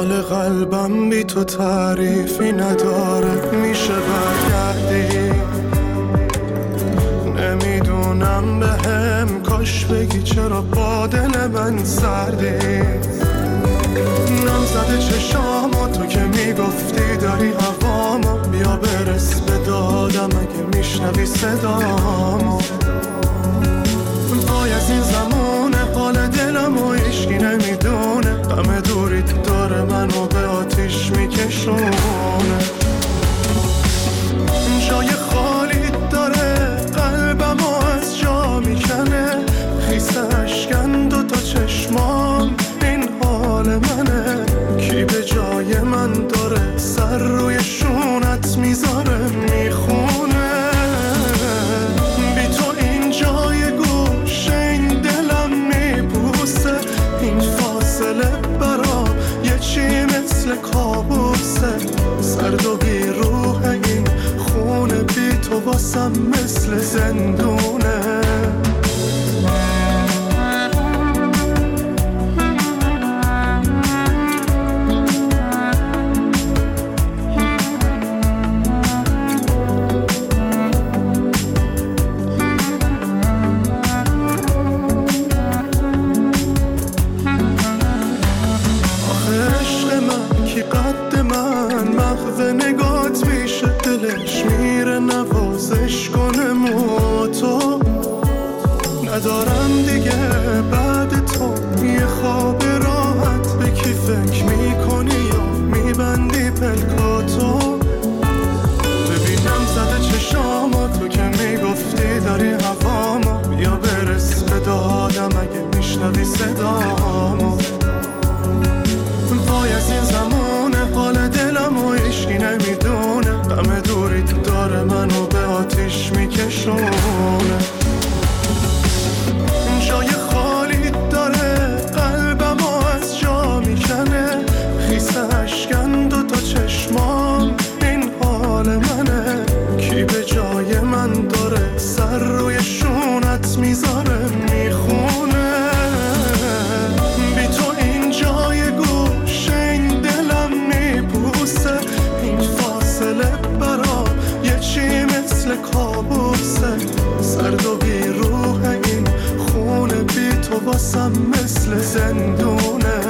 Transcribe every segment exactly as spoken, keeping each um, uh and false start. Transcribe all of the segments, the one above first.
حال قلبم بی تو تعریفی نداره، میشه برگردی؟ نمیدونم به هم کاش بگی چرا با دل من سردی. نم زده چشامو تو که میگفتی داری هوامو، بیا برس به دادم اگه میشنوی صدامو. وای از این زمونه حال دلم و عشقی نمیدونه، غم دوریت داره منو به آتیش میکشونه. جای خالی داره قلبم و از جا میکنه، خیس اشکن دو تا چشمام این حال منه. کی به جای من داره سر روی شونت میذاره میخونه. بی تو این جای گوشه این دلم میبوسه، این فاصله برا یه چی مثل کابوسه. سرد و بی روح این خونه بی تو واسم مثل زندونه. ندارم دیگه بعد تو یه خواب راحت، به کی فکر میکنی یا میبندی پلکاتو. ببینم زده چشامو تو که میگفتی داری هوامو، بیا برس به دادم اگه میشنوی صدامو. وای از این زمونه حال دلم و عشقی نمیدونه، غم دوریت داره منو به آتیش میکشونه. جای خالی داره قلبم و از جا میکنه، خیس اشکن دو تا چشمام این حال منه. کی به جای من داره سر روی شونت میذاره میخونه. بی تو این جای گوشه این دلم میبوسه، این فاصله برا یه چی مثل کابوسه. سرد و بی روح این خونه بی تو واسم مثل زندونه.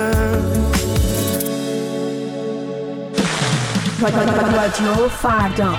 رادیو فردا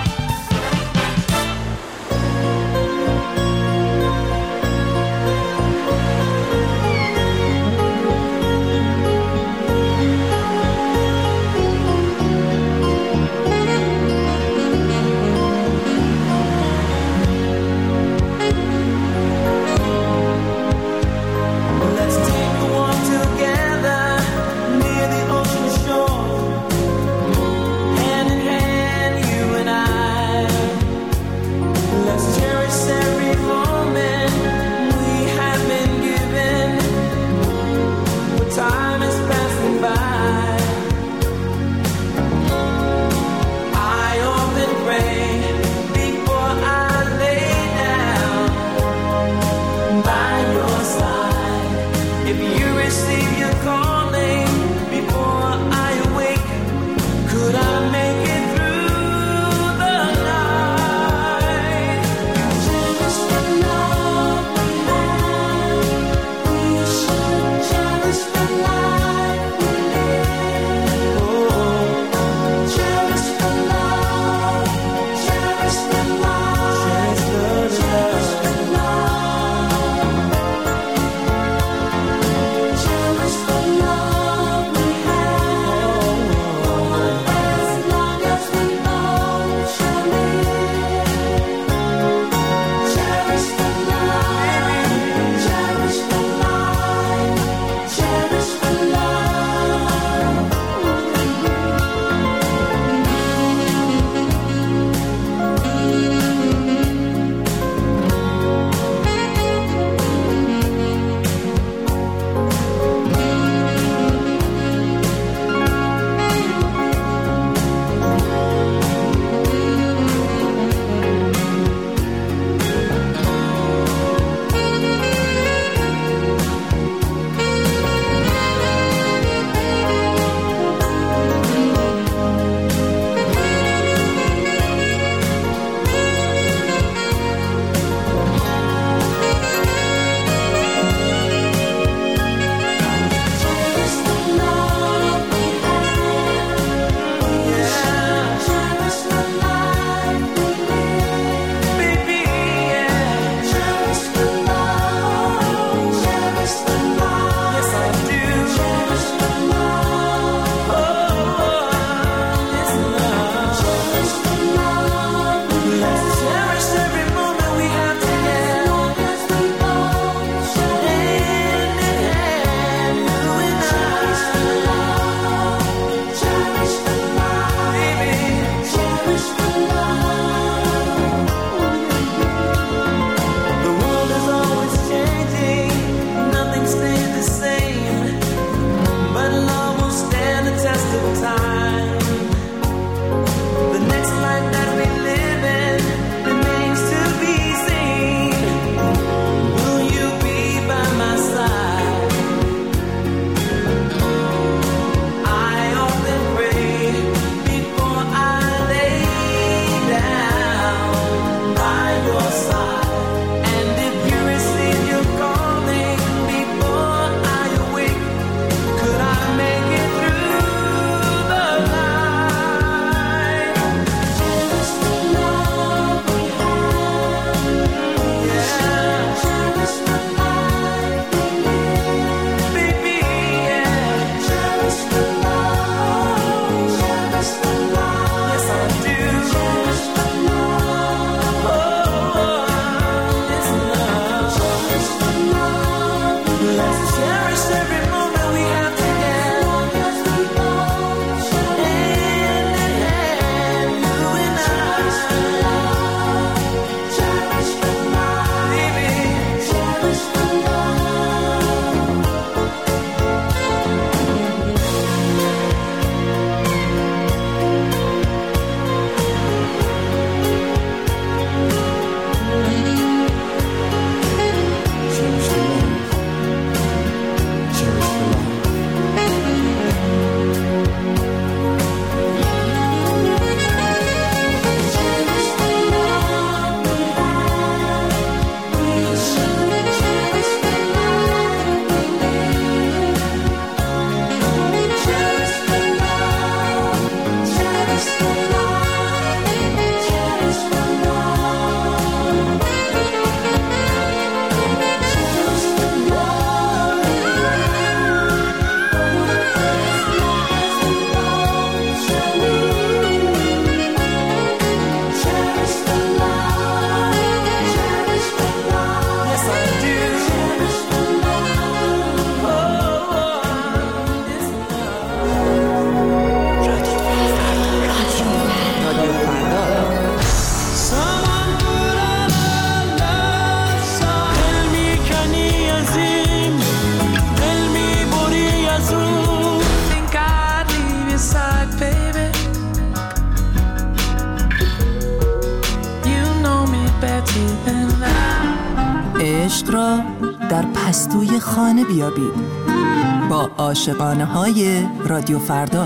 عشق را در پستوی خانه بیابید با عاشقانه های رادیو فردا.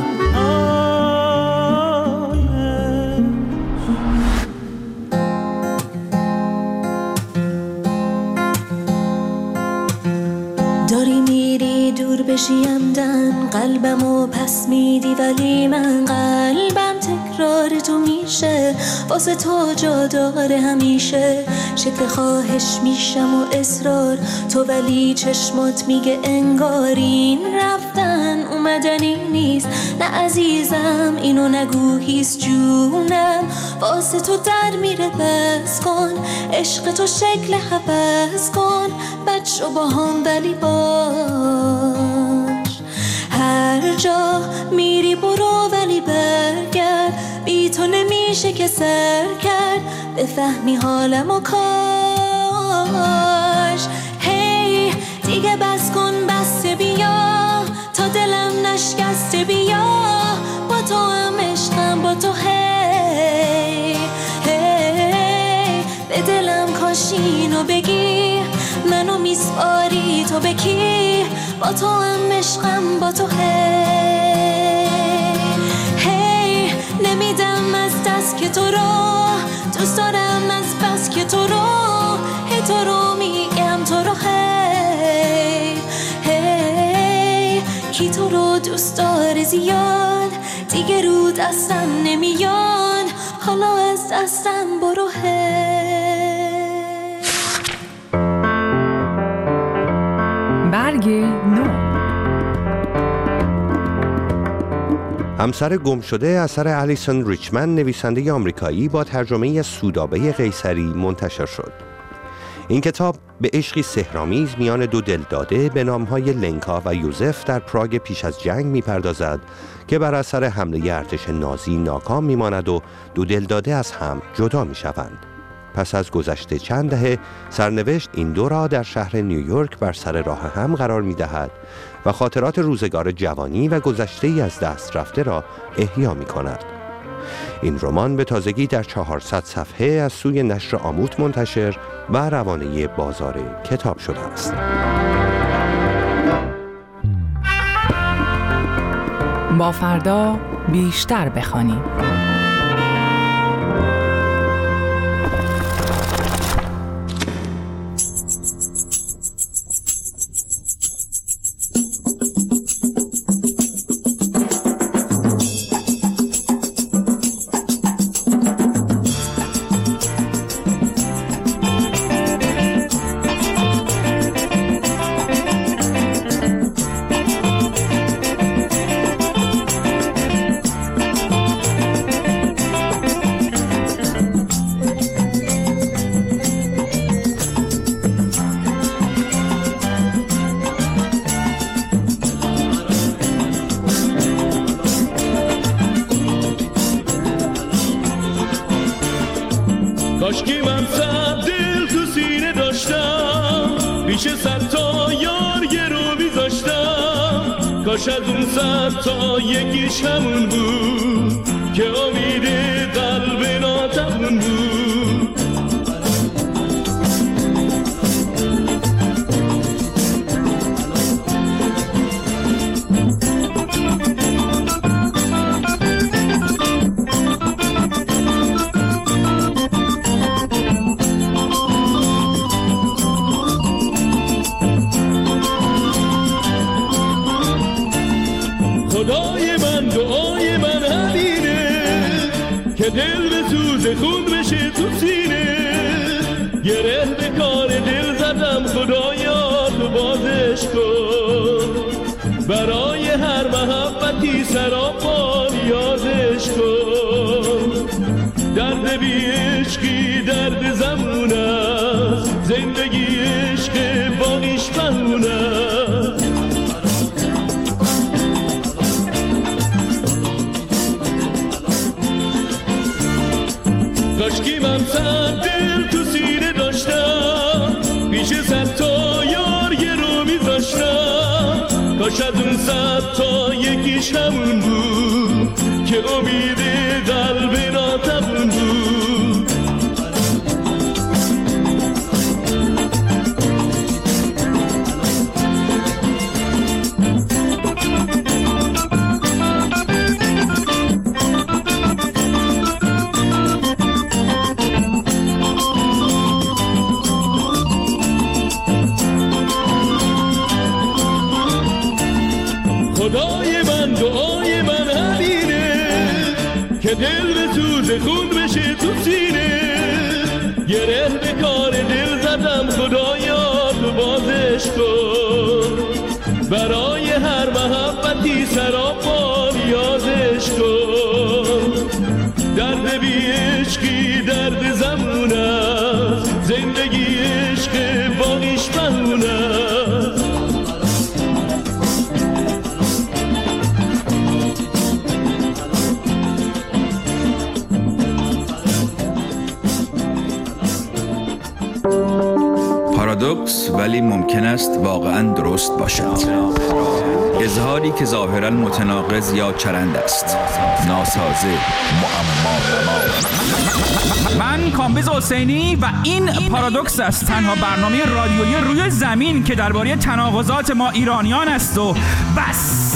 داری میری دور بشی عمدن، قلبمو پس میدی ولی من قلبم تکرار تو میشه، واسه تو جا داره همیشه. شکل خواهش میشم و اصرار تو، ولی چشمات میگه انگارین رفتن اومدنی نیست. نه عزیزم اینو نگو هیست جونم، واسه تو در میره بس کن، عشق تو شکل حبس کن، بچه با هم ولی باش. هر جا میری برو ولی برگرد، بی تو نمیشه که سر کرد، بفهمی حالم و کاش. هی دیگه بس کن بسته بیا، تا دلم نشکسته بیا، با تو هم عشقم با تو. هی هی به دلم کاش اینو بگی، منو میسپاری تو بکی، با تو هم عشقم با تو. هی هی نمیدم از دست که تو رو دوست دارم، از بس که تو رو هی تو رو میگم تو رو. هی هی کی تو رو دوست داره زیاد، دیگه رو دستم نمیاد، حالا از دستم برو. هی برگ نو. همسر گم شده اثر الیسون ریچمن، نویسنده آمریکایی با ترجمه سودابه قیصری منتشر شد. این کتاب به عشقی سحرآمیز میان دو دلداده به نامهای لنکا و یوزف در پراگ پیش از جنگ میپردازد که بر اثر حمله ارتش نازی ناکام میماند و دو دلداده از هم جدا میشوند. پس از گذشت چند دهه سرنوشت این دو را در شهر نیویورک بر سر راه هم قرار می‌دهد و خاطرات روزگار جوانی و گذشته‌ای از دست رفته را احیا می‌کند. این رمان به تازگی در چهارصد صفحه از سوی نشر آموت منتشر و روانه بازار کتاب شده است. با فردا بیشتر بخوانیم. کاشکی من صد دل تو سینه داشتم، بیشه صد تا یار یه رو بیزاشتم، کاش از اون صد تا یکیش همون بود که امید قلب ناتمون بود. خدای من دعای من همینه که دل به سوز خون بشه تو سینه، گره به کار دل زدم خدایا تو بازش کن، برای هر محبتی سراپا یادش کن. درد بی عشقی درد زمون است، زندگی عشق باقیش بمون است. کاشکی من صد دل تو سینه داشتم، پیش صد تا یار یه رو میذاشتم، کاش از اون صد تا یکیش همون بود که امید قلب ناتمون بود. خدای من دعای من همینه که دل به سوز خون بشه تو سینه. گره به کار دل زدم خدایا تو بازش کن، برای هر محبتی سراپا نیازش کن. درد بی عشقی درد زمون است، زندگی عشق باقیش بهون است. پارادوکس ولی ممکن است واقعاً درست باشد. اظهاری که ظاهراً متناقض یا چرند است، ناسازه، معما. من کامبیز حسینی و این پارادوکس است، تنها برنامه رادیویی روی زمین که درباره تناقضات ما ایرانیان است و بس.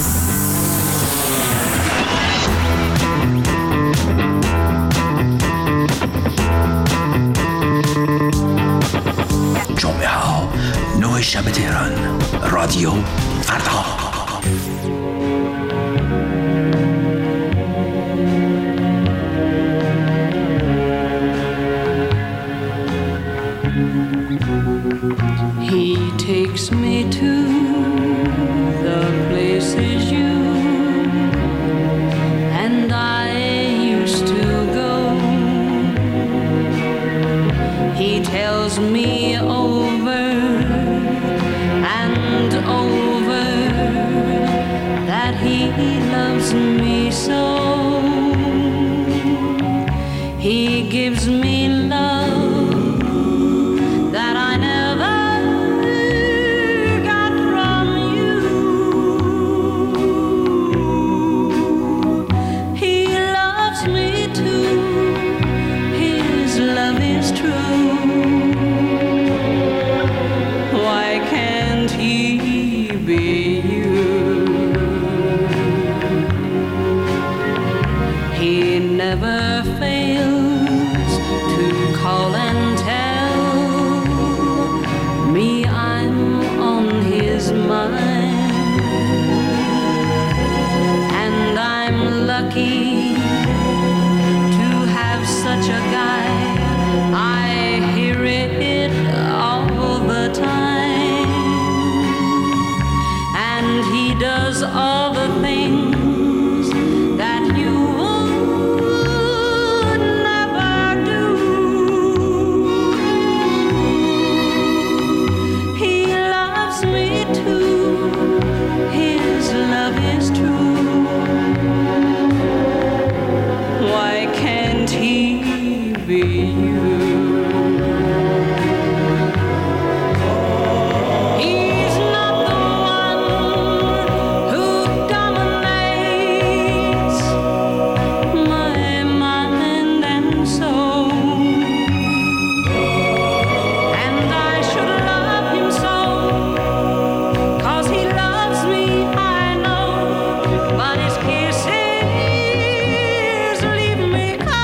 جمعه ها نه شب تهران، رادیو فردا. He takes me to the places you and I used to go. He tells me over and over that he loves me so. He gives me love that I never got from you. He loves me too, his love is true. Why can't he be you? He never fails to call and tell me I'm on his mind, and I'm lucky to have such a guy. I hear it all the time, and he does all the things that you would never do. He loves me too, his love is true. Why can't he be you? He's not the one who dominates my mind and soul, and I should love him so, 'cause he loves me, I know, but his kisses leave me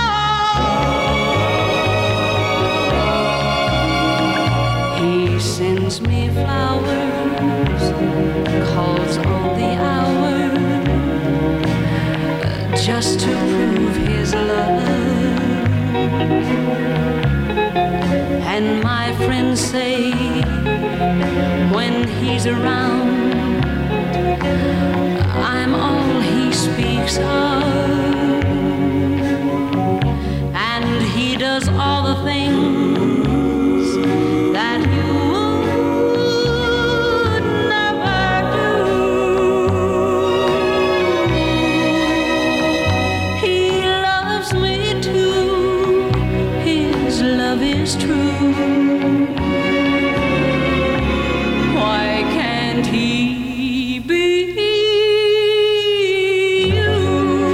cold. He sends me flowers, calls on the hour, just to prove his love. And my friends say when he's around, I'm all he speaks of. And he does all the things that you would never do. He loves me too, his love is true. Why can't he be you?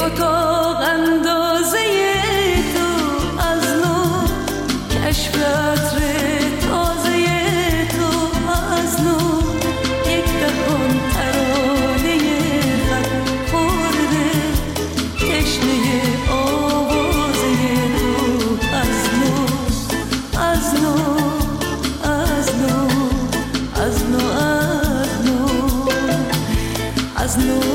اتاق اندازه تو از نو، کشف عطر تازه تو از نو، یک دهان ترانه خط خورده تشنه آوازه تو از نو، از نو، از نو، از نو، از نو، از نو.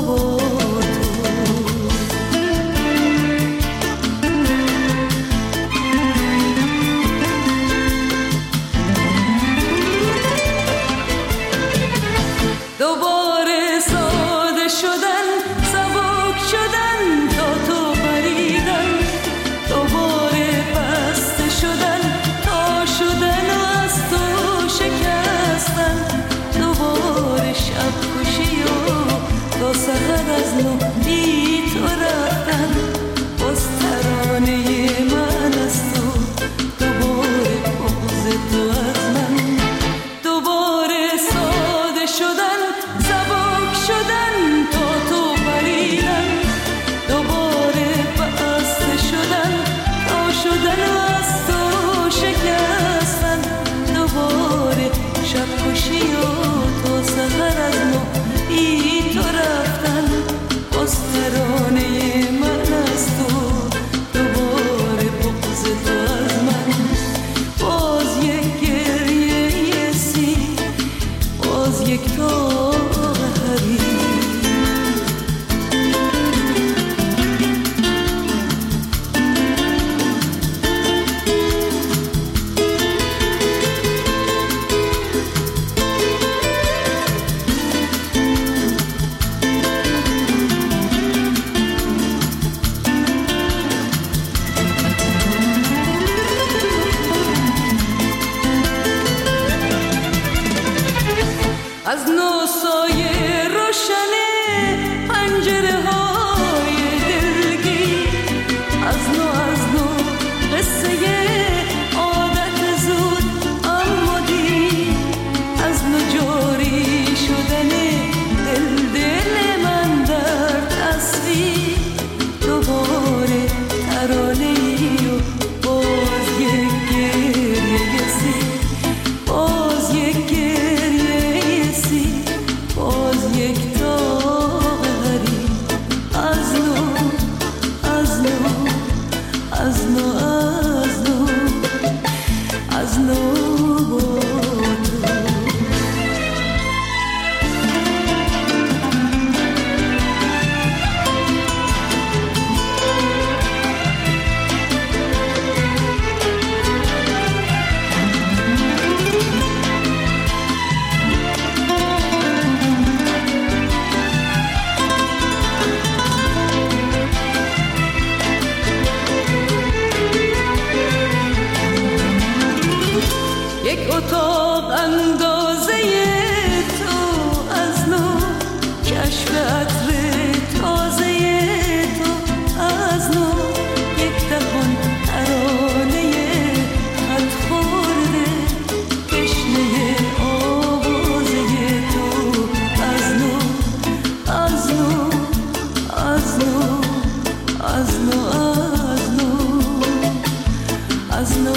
سحر از نو بی تو رفتن، باز ترانه من از تو، دوباره بغض تو از من، دوباره ساده شدن، سبک شدن تا تو پریدن، دوباره بسته شدن تا شدن از تو شکستن، دوباره شب کشی و تا سحر از نو بی تو رفتن، باز ترانه من از تو، دوباره بغض تو از من، باز یک گریه سی، باز یک تاق حریر. از نو سایه روشنه پنجره های دلگیر، از نو از نو قصه عادت زود اما دیر، از نو جاری شدن دل دل من در تصویر، دوباره ترانه و باز یک گریه سی، باز یک گریه سی، باز یک تاق حریر. از نو، از نو، از نو، از نو، از نو با تو. یک اتاق اندازه تو از نو، کشف عطر تازه تو از نو، یک دهان ترانه خط خورده تشنه آوازه تو از نو، از نو، از نو، از نو، از نو، از نو.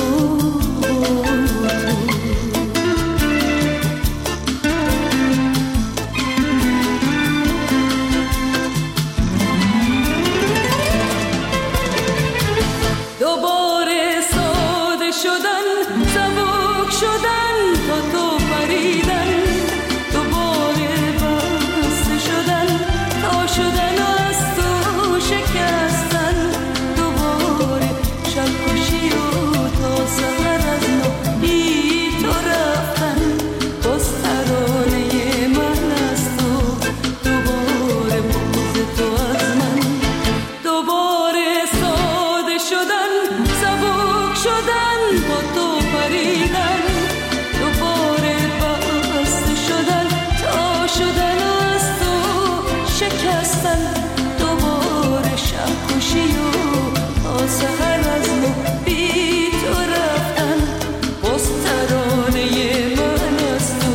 دوباره ساده شدن، سبک شدن تا تو پریدن، دوباره بسته شدن تا شدن از تو شکستن، دوباره شب کشی و تا سحر از نو بی تو رفتن، باز ترانه من از تو، دوباره بغض تو از من، دوباره ساده شدن، سبک شدن با تو پریدن، دوباره بسته شدن تا شدن از تو شکستن، دوباره شب کشی و تا سحر از نو بی تو رفتن، باز ترانه من از تو،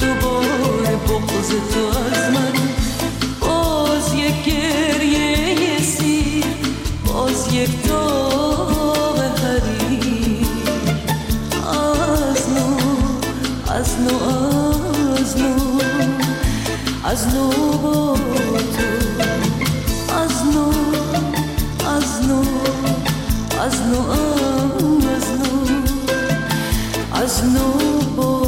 دوباره بغض تو از من، باز یک گریه از نو با تو، از نو از نو از نو از نو از نو با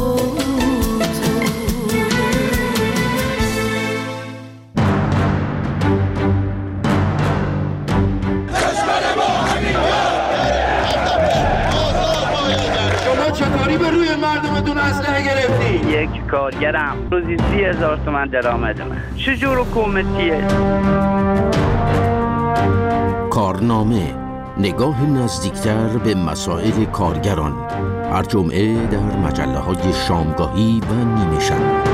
چطوری به روی مردمتون اسلحه گرفتی؟ یک کارگرم روزی سی هزار تومن درآمدمه. چجور حکومتیه؟ کارنامه، نگاه نزدیکتر به مسائل کارگران، هر جمعه در مجله های شامگاهی و نیمه شب.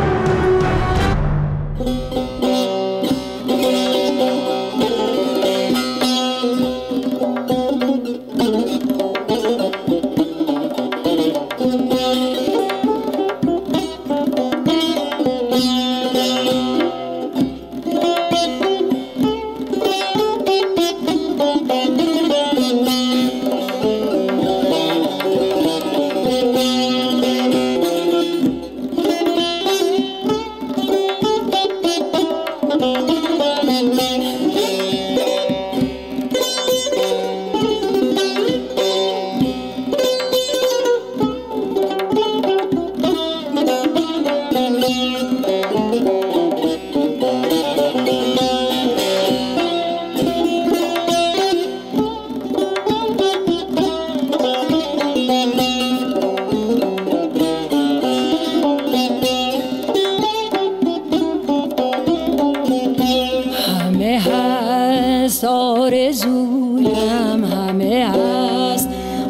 آرزویم همه هست،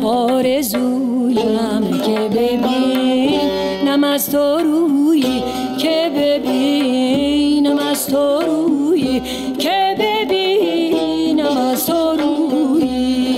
آرزویم که ببینم از تو روی، که ببینم از تو روی، که ببینم از تو روی.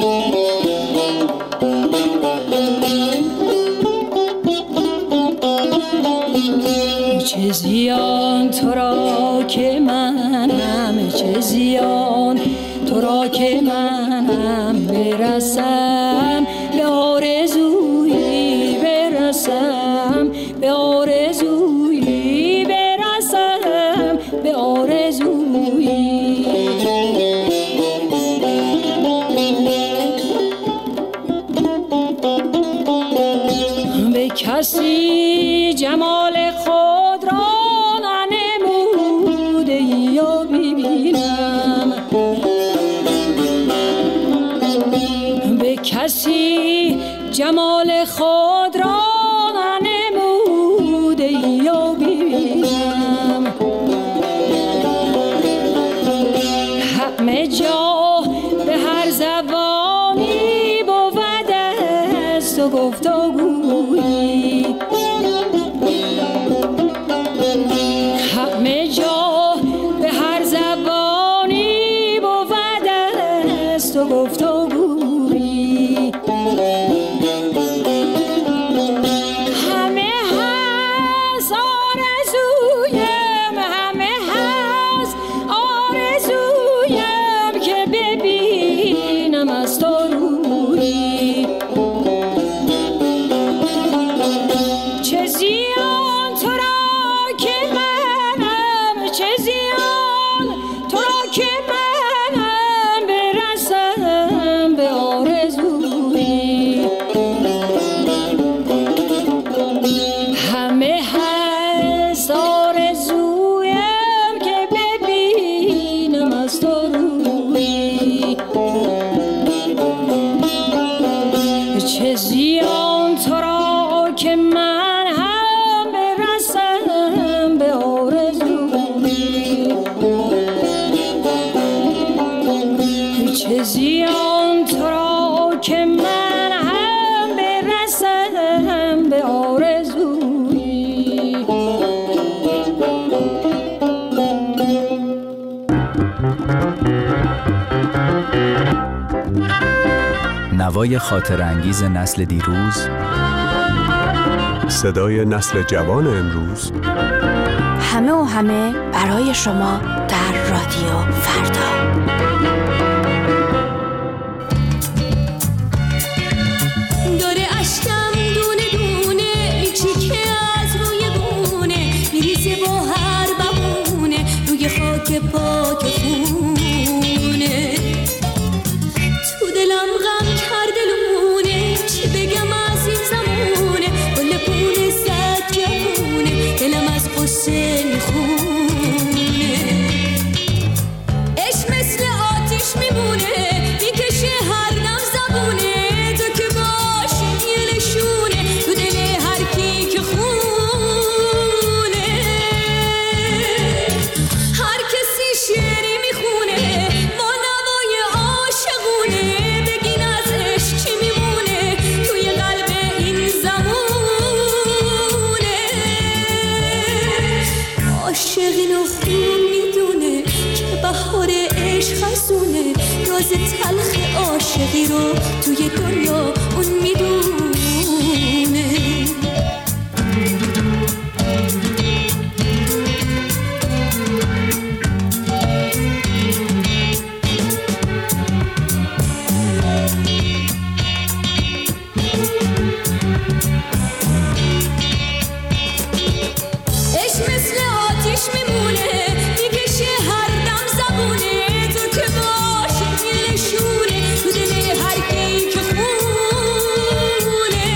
چه زیان تو را که منم، چه زیان تو را که منم، برسم به آرزویی، برسم به آرزویی، برسم به آرزویی. به کسی جمال خود را ننموده یا ببینم، به کسی جمال خود را ننموده یا ببینم. همه جا به هر زبانی بود است و گفتگویی، همه جا به هر زبانی بود است و گفتگویی. همه هست آرزویم، همه هست آرزویم که ببینم از تو روی. چه زیان تو را که منم، چه زیان تو را که منم، برسم به آرزویی. همه هست آرزویم که ببینم از تو روی. چه زیان تو را که من هم برسم به آرزویی. چه زیان تو را که من هم برسم به آرزویی. نوای خاطر انگیز نسل دیروز، صدای نسل جوان امروز، همه و همه برای شما در رادیو فردا. داره اشکم دونه دونه میچیکه از روی گونه، میریزه با هر بهونه. روی پاک خونه، تو دلم غم کرده لونه، چی بگم از این زمونه، گل پونه زد جوونه، دلم از قصه میخونه. عشق مثل آتیش میمونه، میکشه هر دم زبونه، تو که باشی یه نشونه تو دل هر کی که خونه. هر کسی شعری میخونه با نوای عاشقونه، بگین از عشق چی میمونه توی قلب این زمونه. عاشقین و خوب میدونه که بهار عشق خزونه، راز تلخ عاشقی رو توی دنیا اون میدونه. عشق مثل آتیش میمونه، میکشه هر دم زبونه، تو که باشی یه نشونه تو دل هر کی که خونه.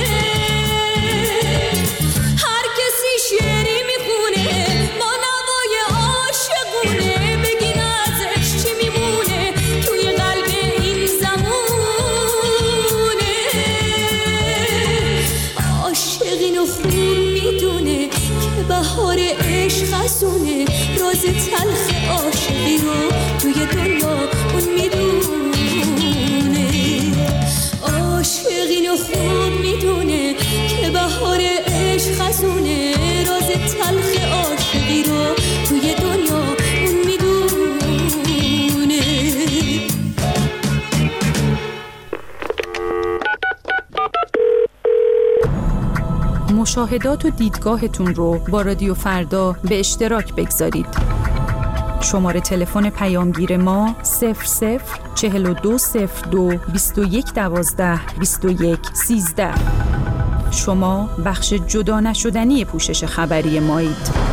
هر کسی شعری میخونه با نوای عاشقونه، بگین از عشق چی میمونه توی قلب این زمونه. عاشقین و خوب میدونه که بهار عشق خزونه، راز تلخ عاشقی رو توی دنیا اون میدونه. عاشقین و خوب میدونه که بهار عشق خزونه، راز تلخ عاشقی رو توی دنیا اون میدونه. مشاهدات و دیدگاهتون رو با رادیو فردا به اشتراک بگذارید. شماره تلفن پیامگیر ما صفر صفر چهل و دو صفر دو بیست و یک دوازده بیست و یک سیزده. شما بخش جدا نشدنی پوشش خبری مایید.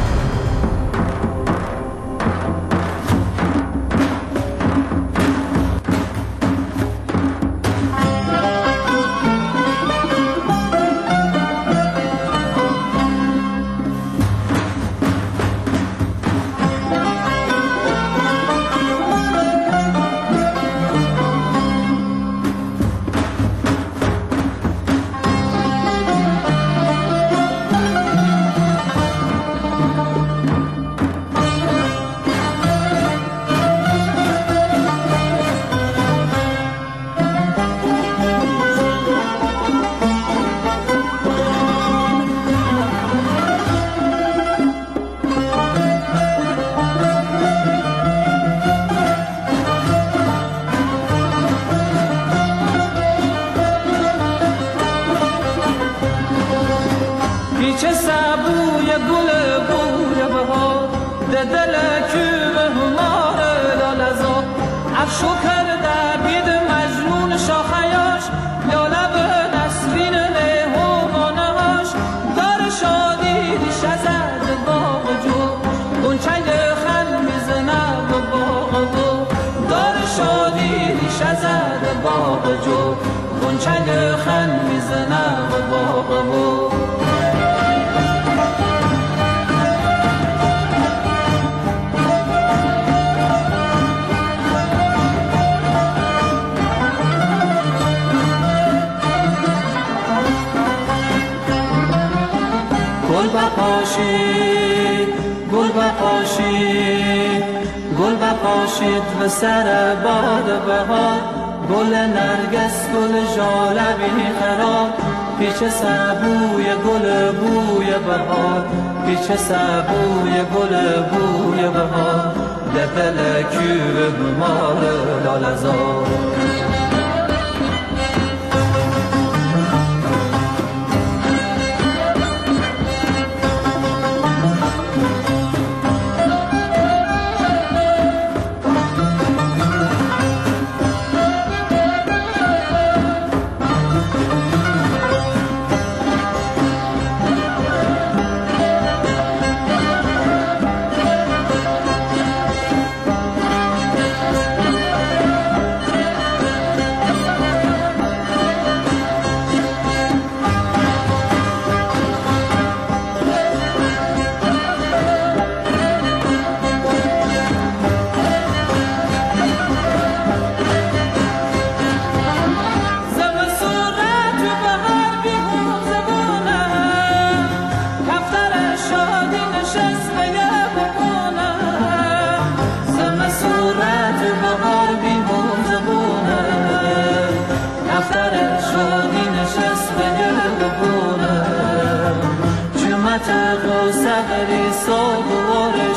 گل بپاشید گل بپاشید گل بپاشید به سر باد بهار، گل نرگس گل ژاله بی خراب، پیچ سبوی گل بوی بهار، پیچ سبوی گل بوی بهار، دل کیو بمار لالزار.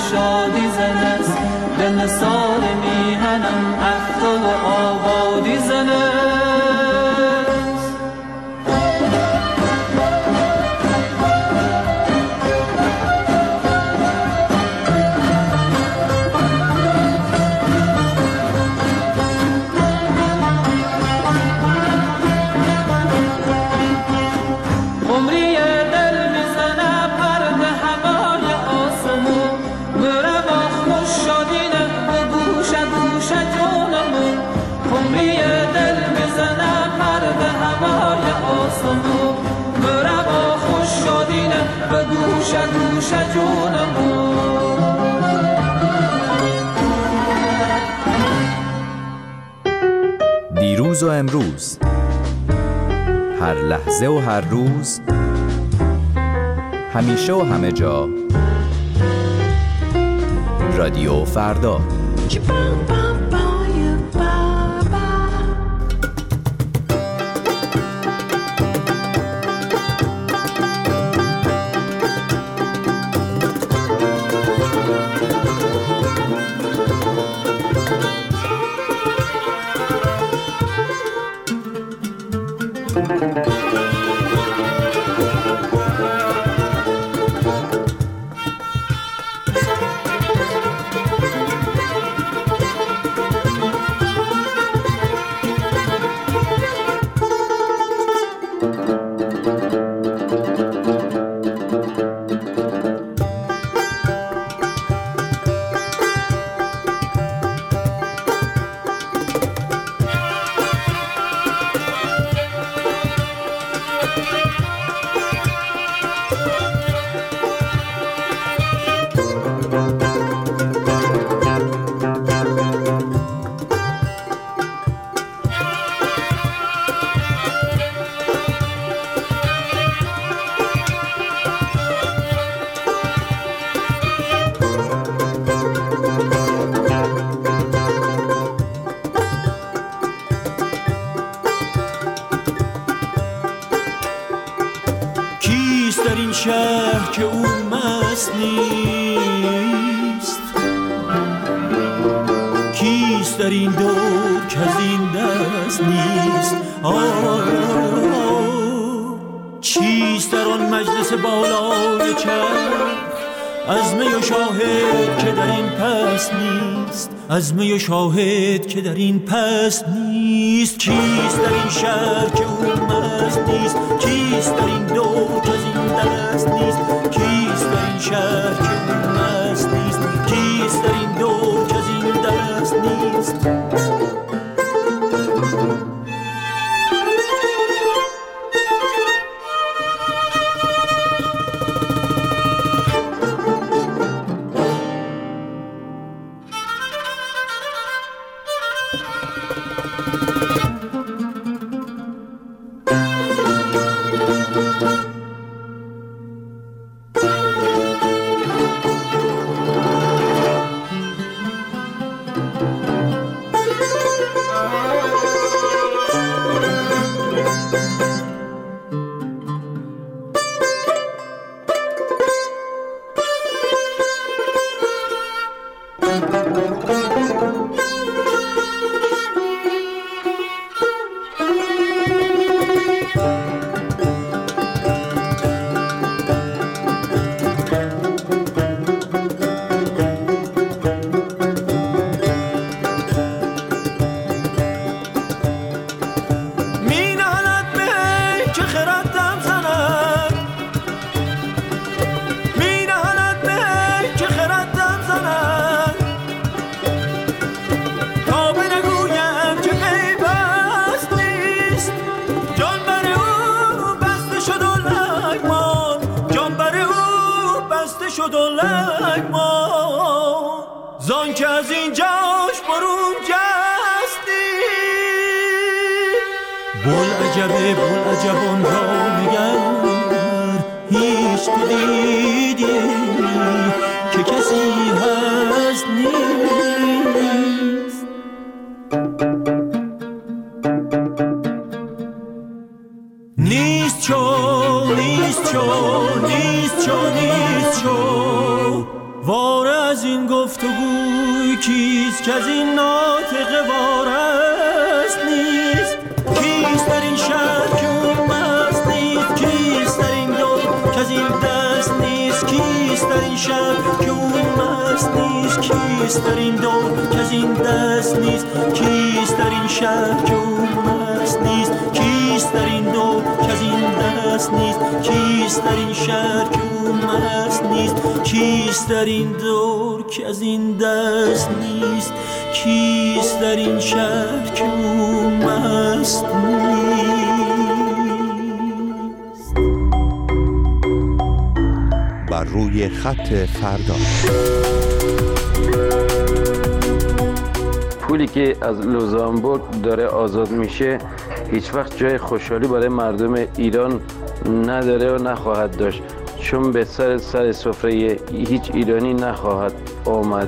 شادی زنست دل سال میهنم افت و آبادی زنست. دیروز و امروز، هر لحظه و هر روز، همیشه و همه جا، رادیو فردا. شهر که او مست نیست، کیست در این دور که از این دست نیست؟ آه چیست در آن مجلس بالای چرخ از می و شاهد که در این پس نیست؟ از می و شاهد که در این پس نیست. کیست در این شهر که او مست نیست؟ کیست در این دور که از این دست نیست؟ کیست در این شهر که او مست نیست؟ کیست در این دور که از این دست نیست؟ زان که از اینجاش برون جستی بول عجبه بول عجبان را نگر هیچ تو دیدی که کسی هست نیست. نیست چو نیست چو نیست چو نیست چو واره از این گفتگوی کیست که از این ناطقه وارست نیست؟ کیست در این شهر که اون مست نیست؟ کیست در این دور که از این دست نیست؟ کیست در این شهر که اون مست نیست؟ کیست در این دور که از این دست نیست؟ کیست در این شهر که اون مست نیست؟ کیست در این دور که از این دست نیست؟ کیست در این شهر که اون مست نیست؟ کیست در این دور که از این دست نیست؟ کیست در این شهر که اون مست نیست؟ بر روی خط فردا. پولی که از لوزامبورگ داره آزاد میشه هیچ وقت جای خوشحالی برای مردم ایران نداره و نخواهد داشت، چون به سر سر سفره هیچ ایرانی نخواهد آمد.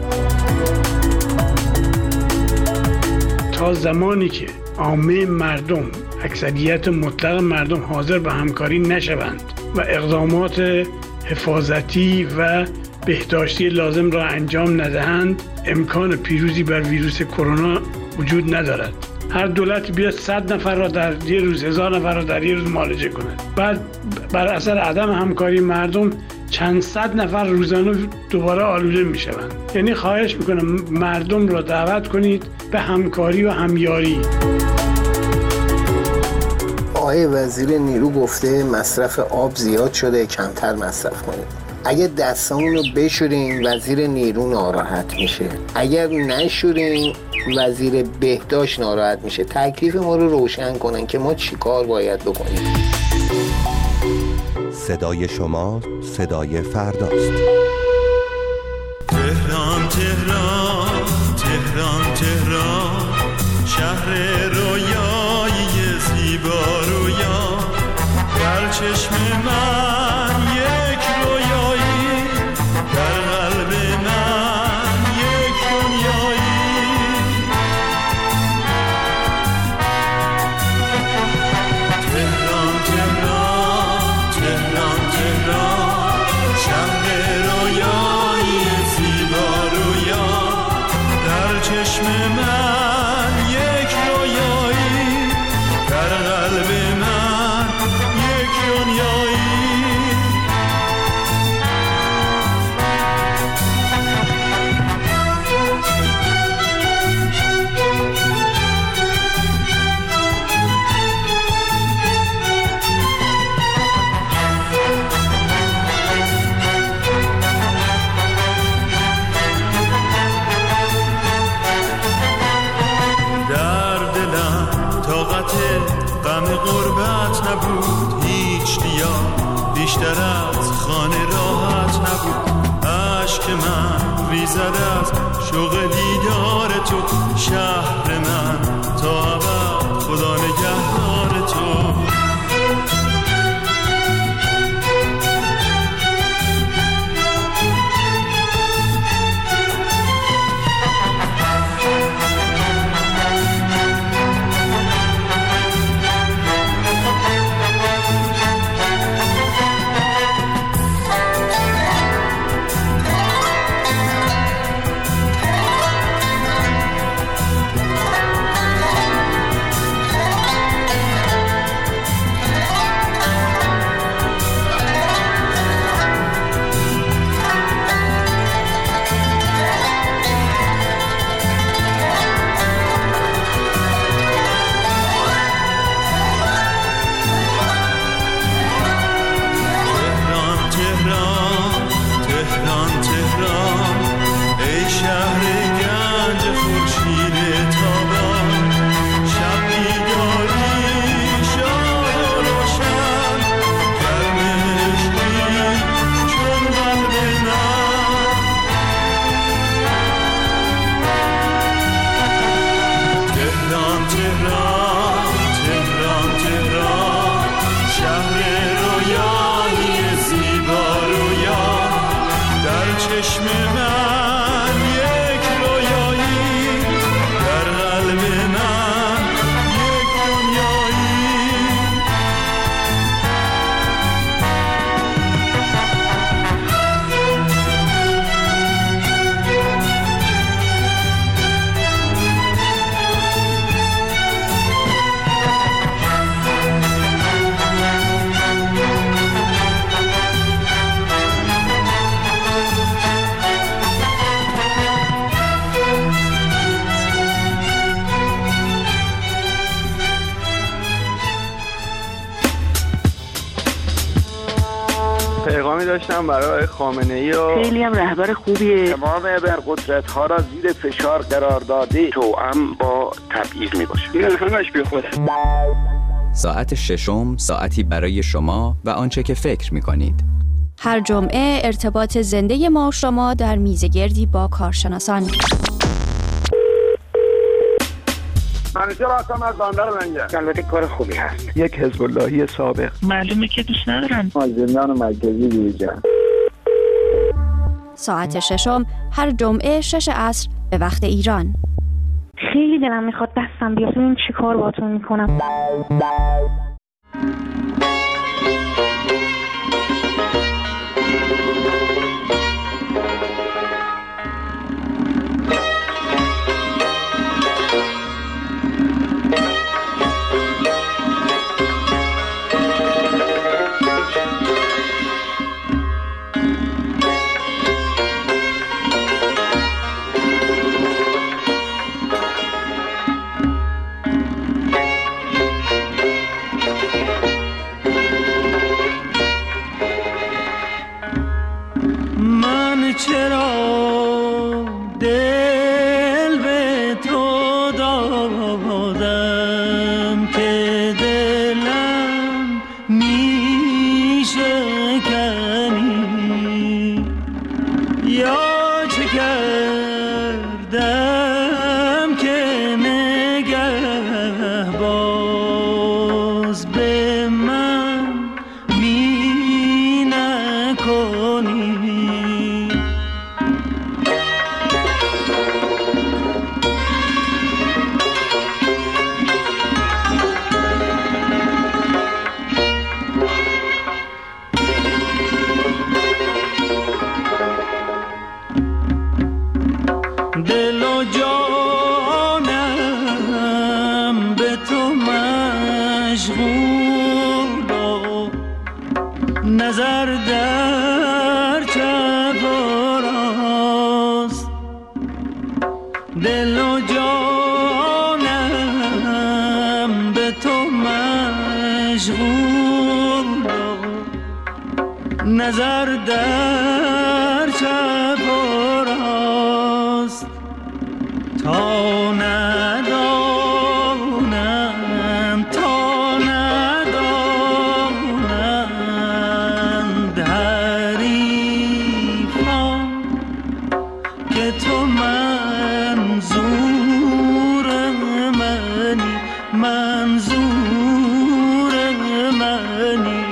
تا زمانی که عامه مردم، اکثریت مطلق مردم حاضر به همکاری نشوند و اقدامات حفاظتی و بهداشتی لازم را انجام ندهند، امکان پیروزی بر ویروس کرونا وجود ندارد. هر دولت بیاد صد نفر را در یه روز، هزار نفر را در یه روز معالجه کند، بعد بر اثر عدم همکاری مردم چند صد نفر روزانه دوباره آلوده می شوند. یعنی خواهش میکنم مردم را دعوت کنید به همکاری و همیاری. آقای وزیر نیرو گفته مصرف آب زیاد شده، کمتر مصرف کنید. اگه دستامون رو بشوریم وزیر نیرو ناراحت میشه، اگر نشوریم وزیر بهداشت ناراحت میشه. تکلیف ما رو روشن کنن که ما چی کار باید بکنیم. صدای شما صدای فرداست. تهران تهران تهران تهران، شهر رویایی زیبا رویا، در چشم من یک رویایی، در قلب من یک دنیایی. تهران تهران تهران تهران، شهر رویایی زیبا رویا، در چشم من یک رویایی، در قلب من یک دنیایی. غم غربت نبود، هیچ دیا بیشتر از خانه راحت نبود. عشق من ریزد از شوق دیدار تو، شهر من تا ابد خدا نگهدار تو. داشتم برای خامنه‌ای و خیلی هم رهبر خوبیه. تمام ابرقدرت‌ها را زیر فشار قرار داده، توأم با تبعیض میباشه. این همش بیخوده. ساعت ششم ساعتی برای شما و آنچه که فکر می‌کنید. هر جمعه ارتباط زنده ما و شما در میزگردی با کارشناسان. منیجر هستم از بندر لنگه. البته کار خوبی هست. یک حزب اللهی سابق. معلومه که دوست ندارن. از زندان مرکزی بیرون. ساعت ششم هر جمعه شش عصر به وقت ایران. خیلی دلم میخواد دستم بیاد ببین چی کار باهاتون میکنم. چرا دل به تو دادم که دلم میشکنی، یا چه کردم که نگه باز به من می نکنی. دل و جانم به تو مشغول و نظر در چپ و راست. دل و جانم به تو مشغول و نظر در چپ و راست. تا ندانم تا ندانند حریفان که تو منظور منی، منظور منی.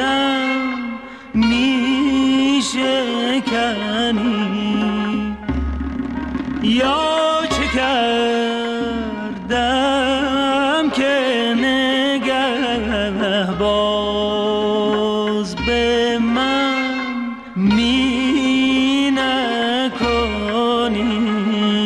دلم میشکنی یا چه کردم که نگه باز به من می نکنی.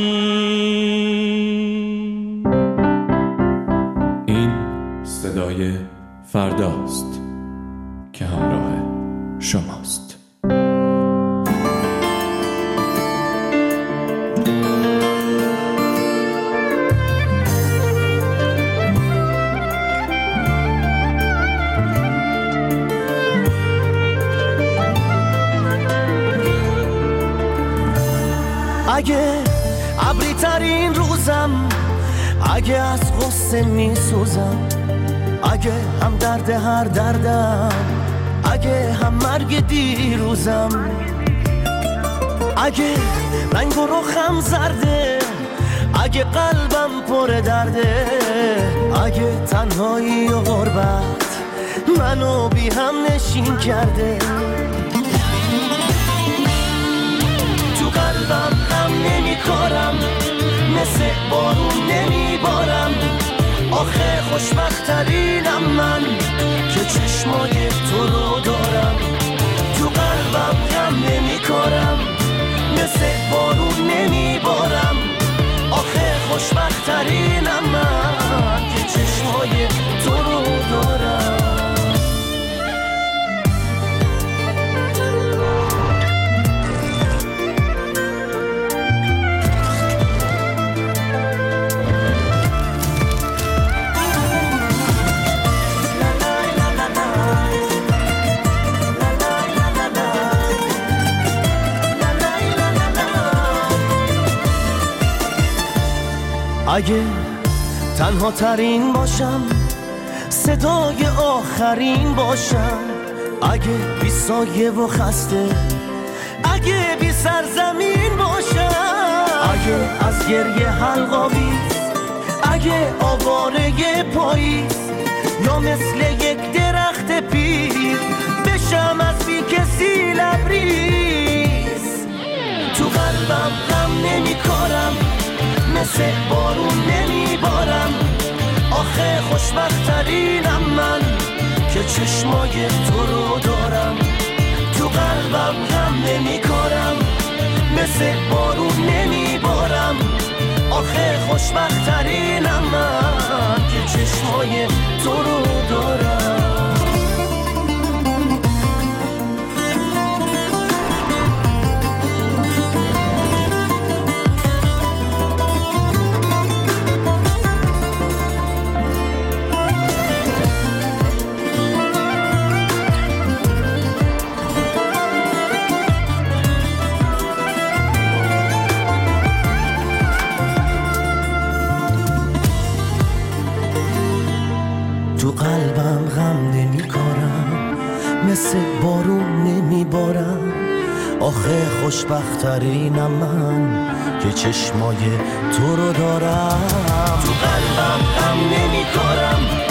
این صدای فرداست که همراه شماست. اگه ابری ترین روزم، اگه از غصه می سوزم، اگه هم درد هر دردم، اگه هم مرگ دیروزم، اگه رنگ و رخم زرده، اگه قلبم پر درده، اگه تنهایی و غربت منو بی هم نشین کرده، تو قلبم غم نمی کارم، مثل بارون نمی بارم، آخه خوشبخترینم من که چشمای تو رو دارم، تو قلبم غم نمی کارم، مثل بارون نمی بارم، آخه خوشبخترینم من که چشمای تو رو دارم. اگه تنها ترین باشم، صدای آخرین باشم، اگه بی سایه و خسته، اگه بی سرزمین باشم، اگه از گریه حلقاویز، اگه آواره پاییز، یا مثل یک درخت پیر بشم از بی کسی لبریز، تو قلبم غم نمی کارم، مثل بارون نمی بارم، آخه خوشبخترینم من که چشمای تو رو دارم، تو قلبم غم نمی کارم، مثل بارون نمی بارم، آخه خوشبخترینم من که چشمای تو رو دارم. تو قلبم غم نمی کارم، مثل بارون نمی بارم، آخه خوشبخترینم من که چشمای تو رو دارم، تو قلبم غم نمی کارم،